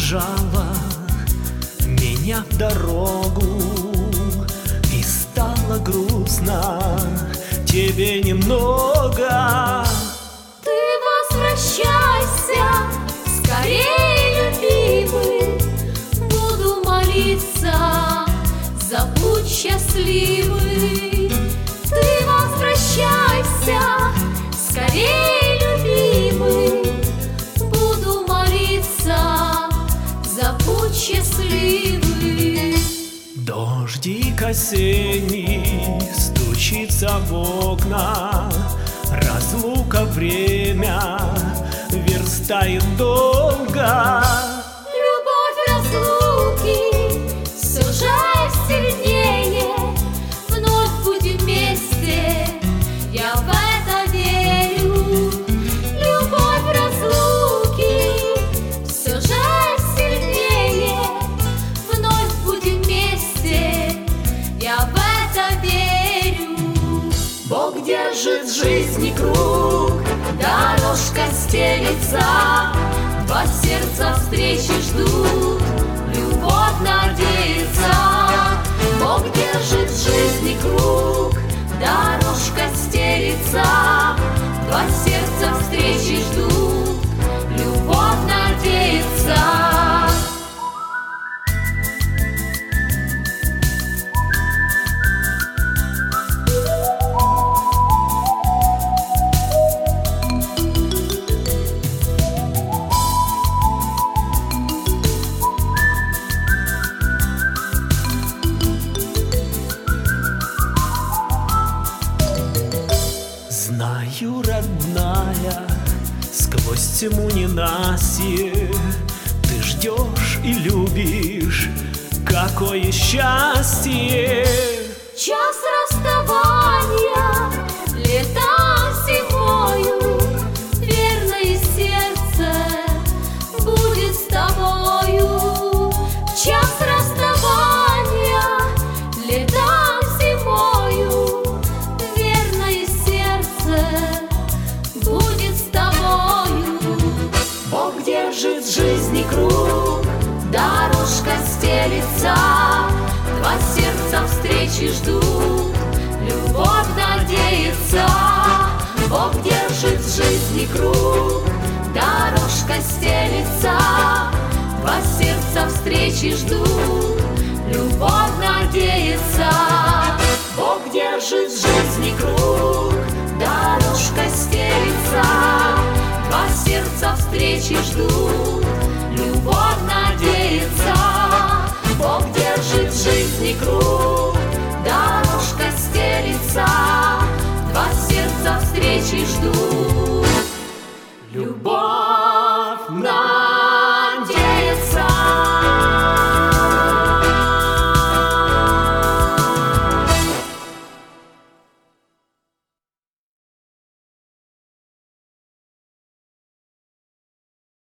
провожала меня в дорогу, и стало грустно тебе немного. Ты возвращайся скорее, любимый, буду молиться за путь счастливый. Ты возвращайся скорее, любимый, буду молиться за путь счастливый. Дождик осенний стучится в окна, разлука время верстает долго. Любовь разлуки все же сильнее, вновь будем вместе, я в это верю. Любовь разлуки все же сильнее, вновь будем вместе, я в это верю. Бог держит жизни круг, дорожка стелится, два сердца встречи ждут, любовь надеется. Бог держит жизни круг, дорожка стелится, два сердца встречи ждут, любовь надеется. Знаю, родная, сквозь тьму ненастье ты ждешь и любишь, какое счастье. Час расставания, летом зимою, верное сердце будет с тобою. Час расставания, летом зимою, верное сердце будет с тобою. Бог держит жизни круг, дорожка стелится, два сердца встречи ждут, любовь надеется. Бог держит жизни круг, дорожка стелится, два сердца встречи ждут, любовь надеется. Бог держит жизни круг, дорожка стелится, два сердца встречи ждут, любовь надеется. Бог держит жизни круг,